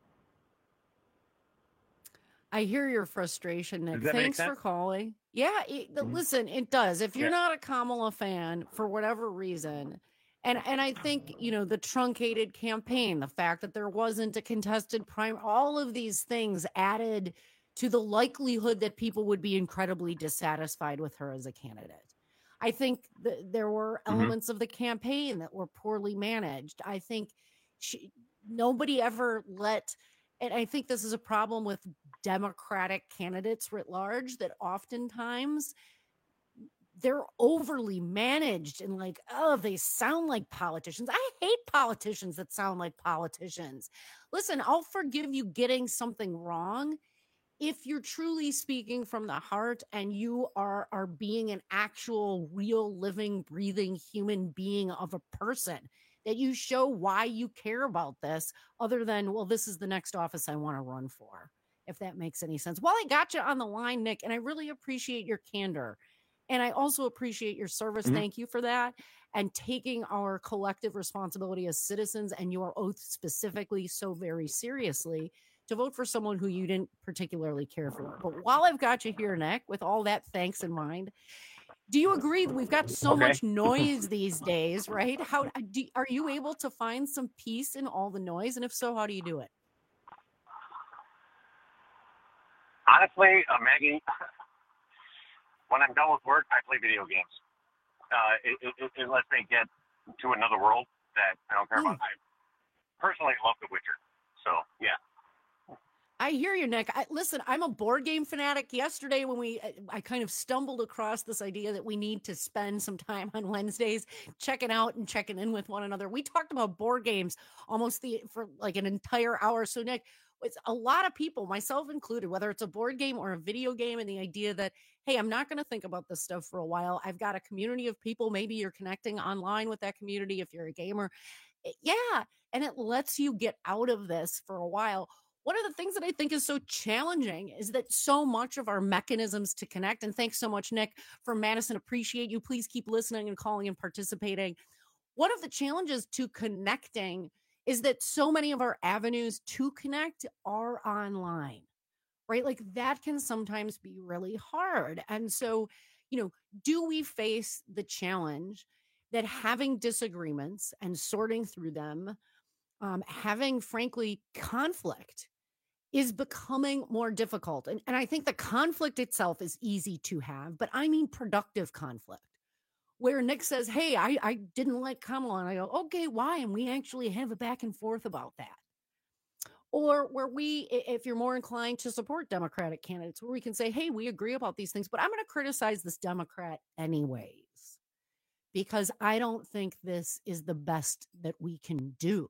I hear your frustration, Nick. Thanks for calling. Yeah, listen, it does. If you're not a Kamala fan for whatever reason, and I think, you know, the truncated campaign, the fact that there wasn't a contested primary, all of these things added to the likelihood that people would be incredibly dissatisfied with her as a candidate. I think there were elements of the campaign that were poorly managed. I think nobody ever let, and I think this is a problem with Democratic candidates writ large, that oftentimes they're overly managed and like, oh, they sound like politicians. I hate politicians that sound like politicians. Listen, I'll forgive you getting something wrong if you're truly speaking from the heart and you are being an actual, real, living, breathing human being of a person, that you show why you care about this other than, well, this is the next office I want to run for, if that makes any sense. Well, I got you on the line, Nick, and I really appreciate your candor. And I also appreciate your service. Thank you for that. And taking our collective responsibility as citizens and your oath specifically so very seriously to vote for someone who you didn't particularly care for. But while I've got you here, Nick, with all that thanks in mind, do you agree that we've got so much noise these days, right? Are you able to find some peace in all the noise? And if so, how do you do it? Honestly, Maggie, when I'm done with work, I play video games. It lets me get to another world that I don't care about. I personally love The Witcher. So, yeah. I hear you, Nick. Listen, I'm a board game fanatic. Yesterday, when I kind of stumbled across this idea that we need to spend some time on Wednesdays checking out and checking in with one another. We talked about board games for like an entire hour. So, Nick, it's a lot of people, myself included, whether it's a board game or a video game, and the idea that, hey, I'm not going to think about this stuff for a while. I've got a community of people. Maybe you're connecting online with that community if you're a gamer. Yeah. And it lets you get out of this for a while. One of the things that I think is so challenging is that so much of our mechanisms to connect, and thanks so much, Nick, from Madison, appreciate you. Please keep listening and calling and participating. One of the challenges to connecting is that so many of our avenues to connect are online, right? Like that can sometimes be really hard. And so, do we face the challenge that having disagreements and sorting through them, having, frankly, conflict is becoming more difficult. And I think the conflict itself is easy to have, but I mean productive conflict, where Nick says, hey, I didn't like Kamala. And I go, okay, why? And we actually have a back and forth about that. Or where if you're more inclined to support Democratic candidates, where we can say, hey, we agree about these things, but I'm going to criticize this Democrat anyways, because I don't think this is the best that we can do.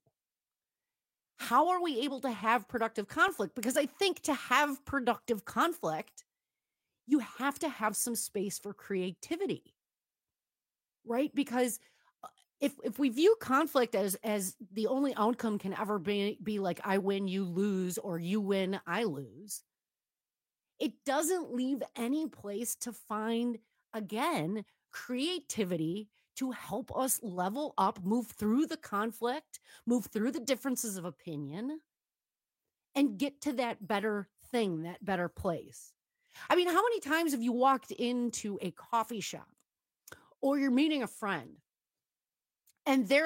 How are we able to have productive conflict? Because I think to have productive conflict, you have to have some space for creativity, right? Because if we view conflict as the only outcome can ever be like I win, you lose, or you win, I lose, it doesn't leave any place to find, again, creativity to help us level up, move through the conflict, move through the differences of opinion, and get to that better thing, that better place. I mean, how many times have you walked into a coffee shop or you're meeting a friend and there's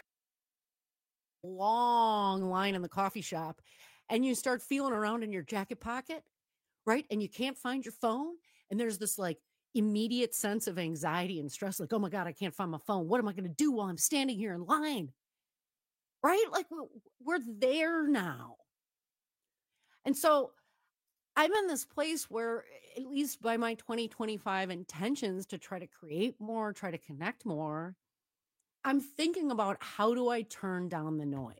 a long line in the coffee shop and you start feeling around in your jacket pocket, right? And you can't find your phone. And there's this like immediate sense of anxiety and stress, like, oh my God, I can't find my phone. What am I going to do while I'm standing here in line? Right? Like we're there now. And so I'm in this place where, at least by my 2025 intentions to try to create more, try to connect more, I'm thinking about how do I turn down the noise?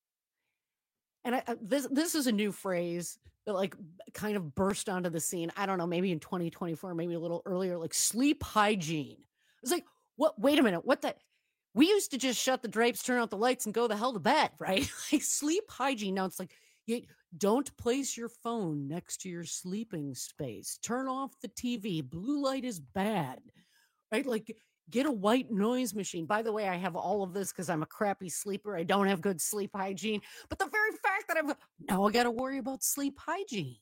And this is a new phrase that like kind of burst onto the scene. I don't know, maybe in 2024, maybe a little earlier, like sleep hygiene. It's like, what? Wait a minute. What the? We used to just shut the drapes, turn out the lights, and go the hell to bed, right? Like sleep hygiene. Now it's like, you don't place your phone next to your sleeping space. Turn off the TV. Blue light is bad, right? Like get a white noise machine. By the way, I have all of this because I'm a crappy sleeper. I don't have good sleep hygiene. But the very fact that now I got to worry about sleep hygiene.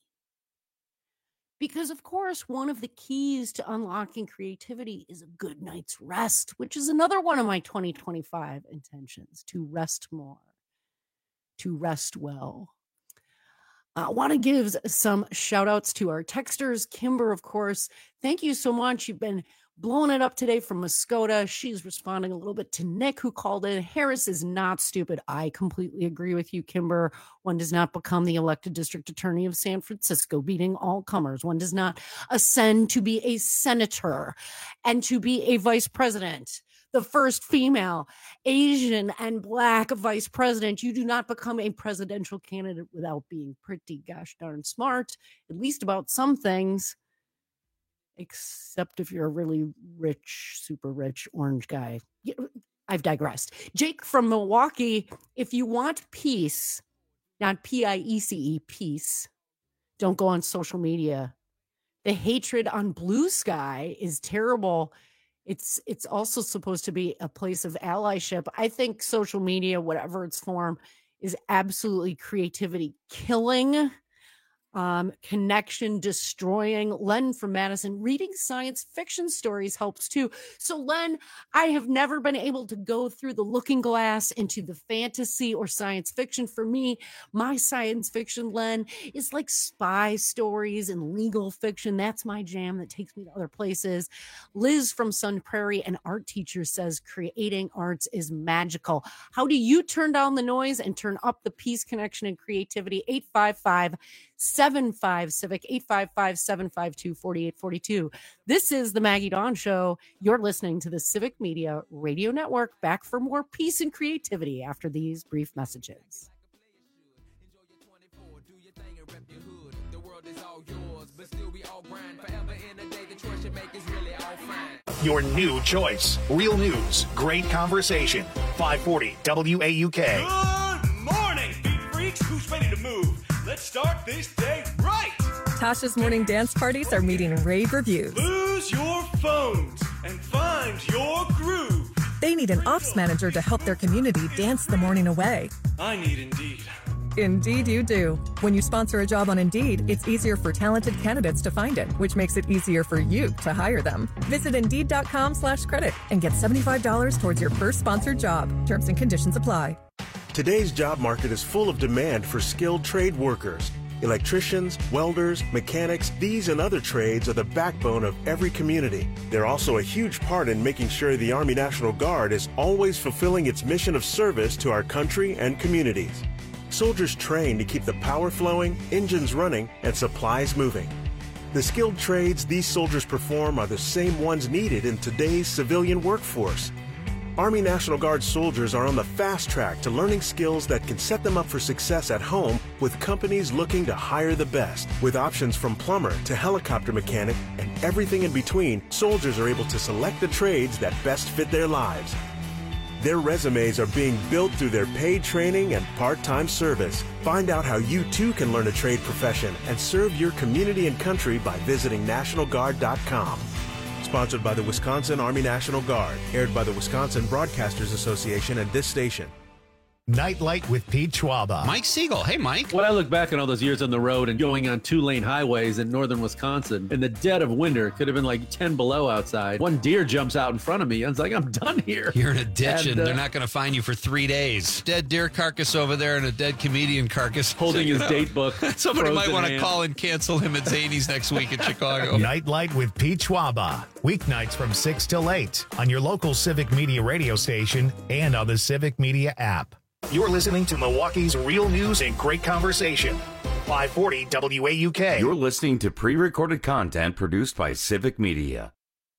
Because, of course, one of the keys to unlocking creativity is a good night's rest, which is another one of my 2025 intentions, to rest more, to rest well. I want to give some shout outs to our texters. Kimber, of course, thank you so much. You've been blowing it up today from Muskota. She's responding a little bit to Nick, who called in. Harris is not stupid. I completely agree with you, Kimber. One does not become the elected district attorney of San Francisco, beating all comers. One does not ascend to be a senator and to be a vice president. The first female, Asian, and Black vice president. You do not become a presidential candidate without being pretty gosh darn smart, at least about some things, except if you're a really rich, super rich orange guy. I've digressed. Jake from Milwaukee, if you want peace, not P-I-E-C-E, peace, don't go on social media. The hatred on Blue Sky is terrible. It's also supposed to be a place of allyship. I think social media, whatever its form, is absolutely creativity killing. connection destroying. Len from Madison, reading science fiction stories helps too. So Len, I have never been able to go through the looking glass into the fantasy or science fiction. For me, my science fiction, Len, is like spy stories and legal fiction. That's my jam. That takes me to other places. Liz from Sun Prairie, an art teacher, says creating arts is magical. How do you turn down the noise and turn up the peace, connection, and creativity? 855-75-CIVIC, 855-752-4842. This is the Maggie Dawn Show. You're listening to the Civic Media Radio Network. Back for more peace and creativity after these brief messages. Your new choice. Real news, great conversation. 540 WAUK. Good morning, beat freaks. Who's ready to move? Let's start this day right. Tasha's morning dance parties are meeting rave reviews. Lose your phones and find your groove. They need an ops manager to help their community dance the morning away. I need Indeed. Indeed you do. When you sponsor a job on Indeed, it's easier for talented candidates to find it, which makes it easier for you to hire them. Visit Indeed.com/credit and get $75 towards your first sponsored job. Terms and conditions apply. Today's job market is full of demand for skilled trade workers. Electricians, welders, mechanics, these and other trades are the backbone of every community. They're also a huge part in making sure the Army National Guard is always fulfilling its mission of service to our country and communities. Soldiers train to keep the power flowing, engines running, and supplies moving. The skilled trades these soldiers perform are the same ones needed in today's civilian workforce. Army National Guard soldiers are on the fast track to learning skills that can set them up for success at home with companies looking to hire the best. With options from plumber to helicopter mechanic and everything in between, soldiers are able to select the trades that best fit their lives. Their resumes are being built through their paid training and part-time service. Find out how you too can learn a trade profession and serve your community and country by visiting NationalGuard.com. Sponsored by the Wisconsin Army National Guard. Aired by the Wisconsin Broadcasters Association and this station. Nightlight with Pete Schwaba. Mike Siegel. Hey, Mike. When I look back on all those years on the road and going on 2-lane highways in northern Wisconsin, in the dead of winter, it could have been like 10 below outside. One deer jumps out in front of me. I was like, I'm done here. You're in a ditch and they're not going to find you for 3 days. Dead deer carcass over there and a dead comedian carcass. Holding his date book. Somebody might want to call and cancel him at Zany's next week in Chicago. Nightlight with Pete Schwaba. Weeknights from 6 till 8 on your local Civic Media radio station and on the Civic Media app. You're listening to Milwaukee's real news and great conversation. 540 WAUK. You're listening to pre-recorded content produced by Civic Media.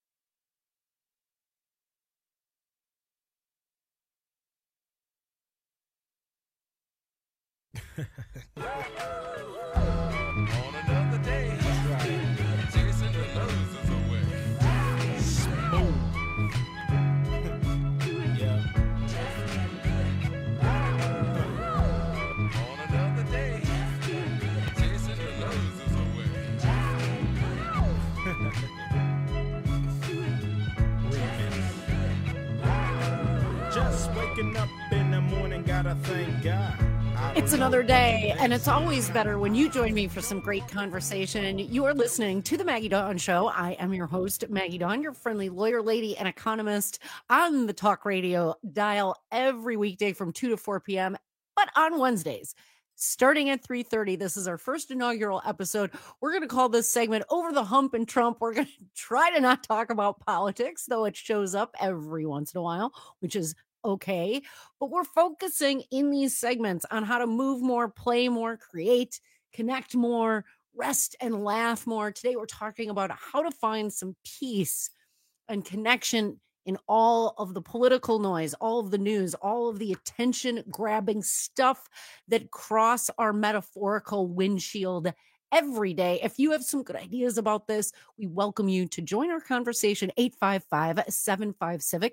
Just waking up in the morning, gotta thank God. It's another day, and it's always better when you join me for some great conversation. You are listening to The Maggie Dawn Show. I am your host, Maggie Dawn, your friendly lawyer, lady, and economist on the talk radio dial every weekday from 2 to 4 p.m., but on Wednesdays. Starting at 3:30, this is our first inaugural episode. We're going to call this segment Over the Hump and Trump. We're going to try to not talk about politics, though it shows up every once in a while, which is okay. But we're focusing in these segments on how to move more, play more, create, connect more, rest and laugh more. Today, we're talking about how to find some peace and connection in all of the political noise, all of the news, all of the attention-grabbing stuff that cross our metaphorical windshield every day. If you have some good ideas about this, we welcome you to join our conversation. 855-75-CIVIC,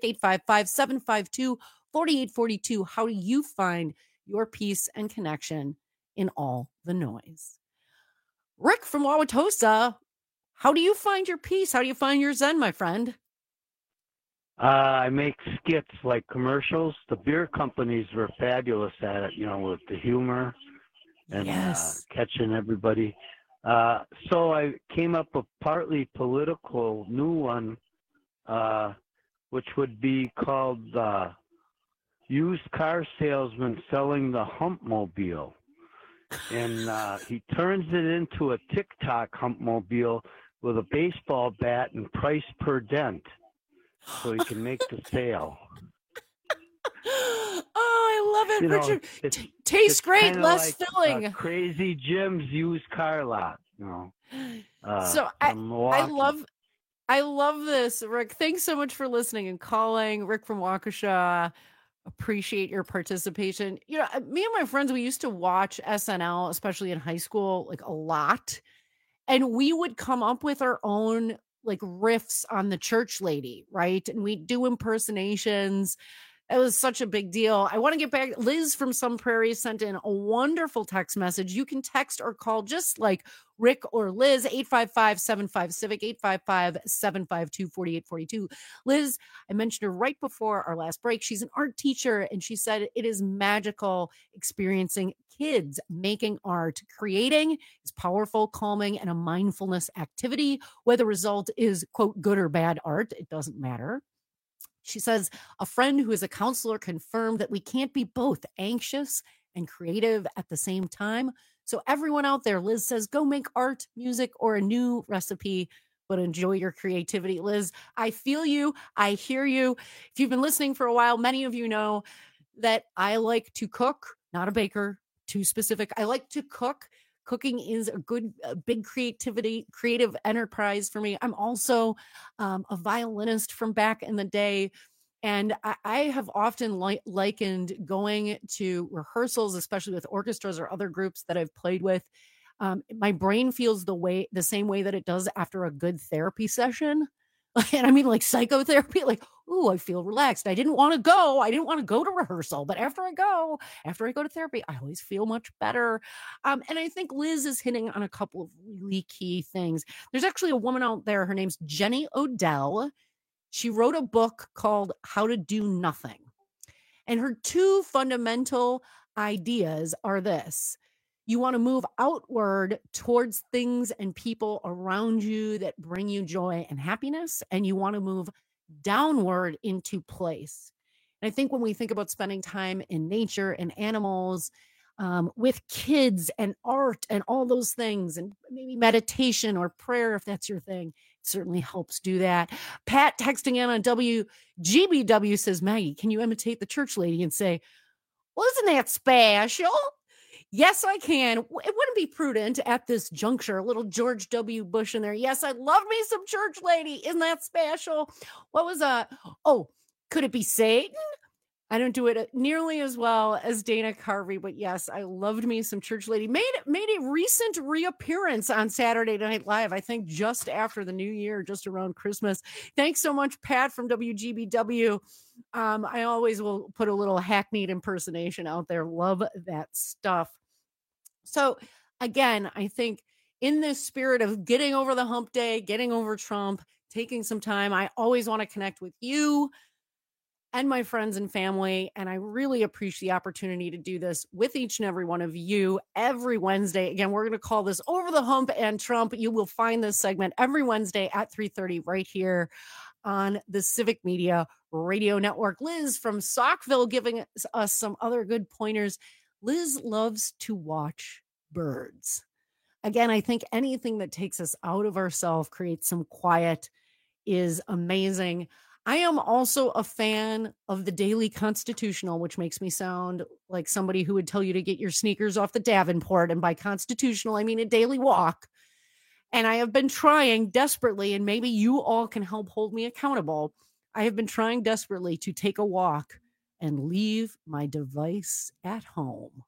855-752-4842. How do you find your peace and connection in all the noise? Rick from Wauwatosa, how do you find your peace? How do you find your zen, my friend? I make skits like commercials. The beer companies were fabulous at it, with the humor. and Yes. catching everybody. So I came up with partly political new one, which would be called Used Car Salesman Selling the Humpmobile. And he turns it into a TikTok Humpmobile with a baseball bat and price per dent so he can make the sale. Oh, I love it, You know, Richard. Tastes great, kinda less like, filling. Crazy Jim's used car lot, you know. So I from Milwaukee. love this, Rick. Thanks so much for listening and calling. Rick from Waukesha. Appreciate your participation. You know, me and my friends, we used to watch SNL, especially in high school, like a lot. And we would come up with our own like riffs on the church lady, right? And we do impersonations. It was such a big deal. I want to get back. Liz from Some Prairies sent in a wonderful text message. You can text or call just like Rick or Liz, 855-75-CIVIC, 855-752-4842. Liz, I mentioned her right before our last break. She's an art teacher, and she said it is magical experiencing kids making art. Creating is powerful, calming, and a mindfulness activity. Whether the result is, quote, good or bad art, it doesn't matter. She says, a friend who is a counselor confirmed that we can't be both anxious and creative at the same time. So everyone out there, Liz says, go make art, music, or a new recipe, but enjoy your creativity. Liz, I feel you. I hear you. If you've been listening for a while, many of you know that I like to cook, not a baker, too specific. I like to cook. Cooking is a good, big creative enterprise for me. I'm also a violinist from back in the day. And I have often likened going to rehearsals, especially with orchestras or other groups that I've played with. My brain feels the same way that it does after a good therapy session. And I mean, like psychotherapy, like, ooh, I feel relaxed. I didn't want to go to rehearsal, but after I go to therapy, I always feel much better. And I think Liz is hitting on a couple of really key things. There's actually a woman out there. Her name's Jenny Odell. She wrote a book called How to Do Nothing. And her two fundamental ideas are this. You want to move outward towards things and people around you that bring you joy and happiness, and you want to move downward into place. And I think when we think about spending time in nature and animals, with kids and art and all those things, and maybe meditation or prayer, if that's your thing, it certainly helps do that. Pat texting in on WGBW says, Maggie, can you imitate the church lady and say, well, isn't that special? Yes, I can. It wouldn't be prudent at this juncture. A little George W. Bush in there. Yes, I love me some church lady. Isn't that special? What was oh, could it be Satan? I don't do it nearly as well as Dana Carvey, but yes, I loved me some church lady. Made a recent reappearance on Saturday Night Live, I think just after the new year, just around Christmas. Thanks so much, Pat from WGBW. I always will put a little hackneyed impersonation out there. Love that stuff. So again, I think in this spirit of getting over the hump day, getting over Trump, taking some time, I always want to connect with you and my friends and family. And I really appreciate the opportunity to do this with each and every one of you every Wednesday. Again, we're going to call this Over the Hump and Trump. You will find this segment every Wednesday at 3:30 right here on the Civic Media Radio Network. Liz from Saukville giving us some other good pointers. Liz loves to watch birds. Again, I think anything that takes us out of ourselves, creates some quiet, is amazing. I am also a fan of the Daily Constitutional, which makes me sound like somebody who would tell you to get your sneakers off the Davenport. And by constitutional, I mean a daily walk. And I have been trying desperately, and maybe you all can help hold me accountable. I have been trying desperately to take a walk and leave my device at home.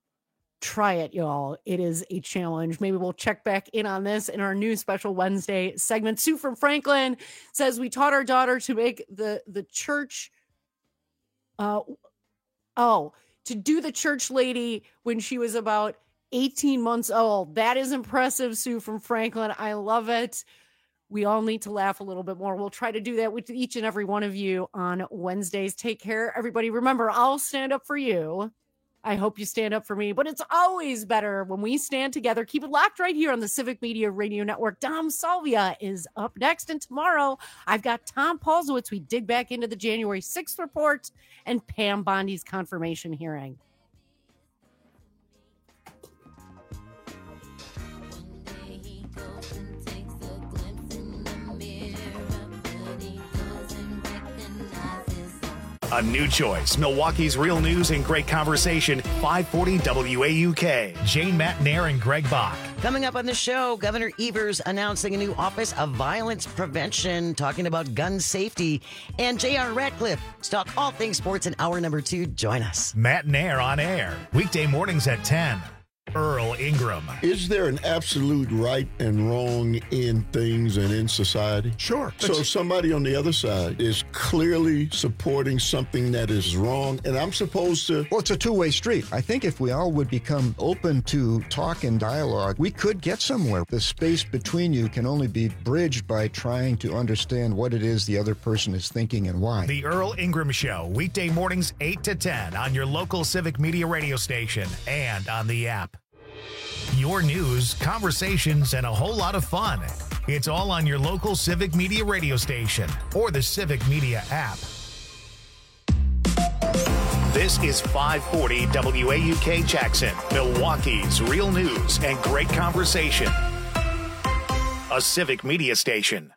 Try it, y'all. It is a challenge. Maybe we'll check back in on this in our new special Wednesday segment. Sue from Franklin says we taught our daughter to make the church, to do the church lady when she was about 18 months old. That is impressive, Sue from Franklin. I love it. We all need to laugh a little bit more. We'll try to do that with each and every one of you on Wednesdays. Take care, everybody. Remember, I'll stand up for you. I hope you stand up for me, but it's always better when we stand together. Keep it locked right here on the Civic Media Radio Network. Dom Salvia is up next, and tomorrow I've got Tom Paulsowitz. We dig back into the January 6th report and Pam Bondi's confirmation hearing. A new choice. Milwaukee's real news and great conversation. 540 WAUK. Jane Matnair and Greg Bach. Coming up on the show, Governor Evers announcing a new Office of Violence Prevention, talking about gun safety, and J.R. Ratcliffe. Talk all things sports in hour number 2. Join us. Matnair on air. Weekday mornings at 10. Earl Ingram. Is there an absolute right and wrong in things and in society? Sure. So somebody on the other side is clearly supporting something that is wrong, and I'm supposed to... Well, it's a two-way street. I think if we all would become open to talk and dialogue, we could get somewhere. The space between you can only be bridged by trying to understand what it is the other person is thinking and why. The Earl Ingram Show, weekday mornings 8 to 10 on your local Civic Media radio station and on the app. Your news, conversations, and a whole lot of fun. It's all on your local Civic Media radio station or the Civic Media app. This is 540 WAUK Jackson, Milwaukee's real news and great conversation. A Civic Media station.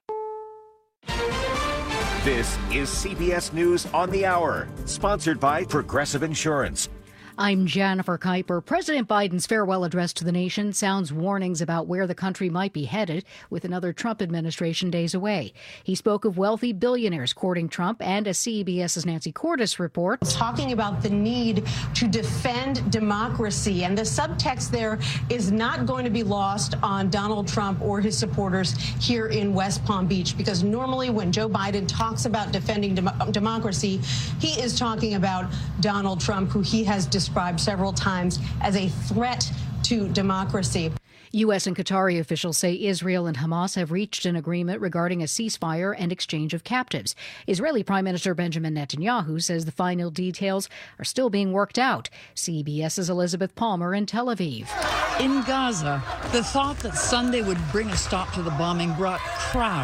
This is CBS News on the Hour, sponsored by Progressive Insurance. I'm Jennifer Kuiper. President Biden's farewell address to the nation sounds warnings about where the country might be headed with another Trump administration days away. He spoke of wealthy billionaires courting Trump, and as CBS's Nancy Cordes reports, talking about the need to defend democracy. And the subtext there is not going to be lost on Donald Trump or his supporters here in West Palm Beach, because normally when Joe Biden talks about defending democracy, he is talking about Donald Trump, who he has described several times as a threat to democracy. U.S. and Qatari officials say Israel and Hamas have reached an agreement regarding a ceasefire and exchange of captives. Israeli Prime Minister Benjamin Netanyahu says the final details are still being worked out. CBS's Elizabeth Palmer in Tel Aviv. In Gaza, the thought that Sunday would bring a stop to the bombing brought crowds